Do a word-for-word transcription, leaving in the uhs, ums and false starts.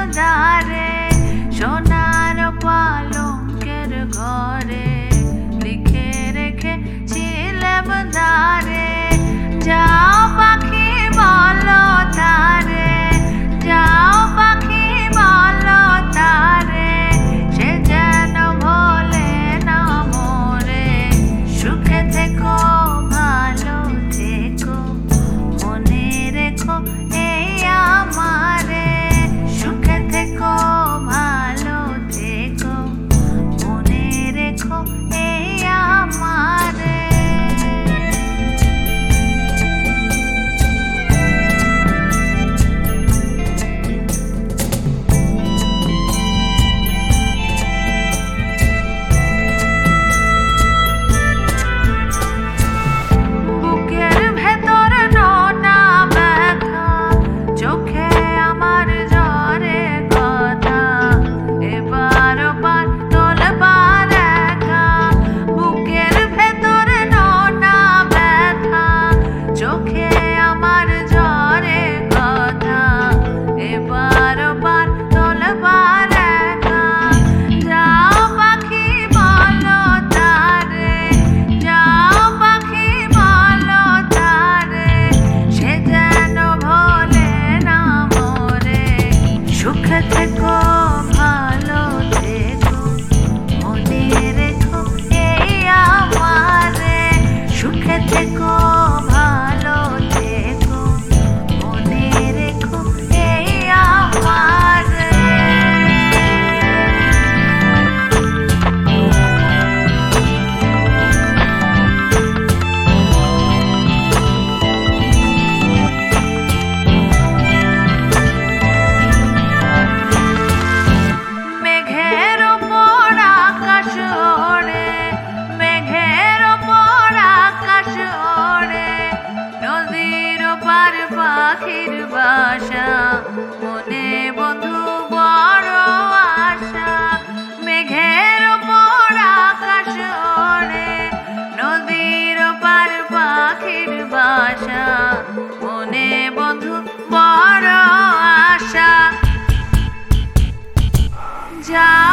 ধারে সোনার পালঙ্কের ঘরে লিখে রেখেছিলাম ধারে। যাও পাখি বলো তারে, যাও পাখি বলো তারে, সে যেন ভোলে না মোরে। সুখে থেকো ভালো থেকো মনে রেখো এই আমারে। সুখে থেকো ভালো থেকো মনে রেখো এই আমারে। সুখে থেকো ভালো থেকো মনে রেখো এই আমারে। সুখে থেকো ভালো থেকো মনে রেখো এই আমারে। পাখির বাসা মনে বন্ধু বড় আশা। মেঘের ওপর আকাশ ওড়ে নদীর পার পাখির বাসা মনে বন্ধু বড় আশা। যা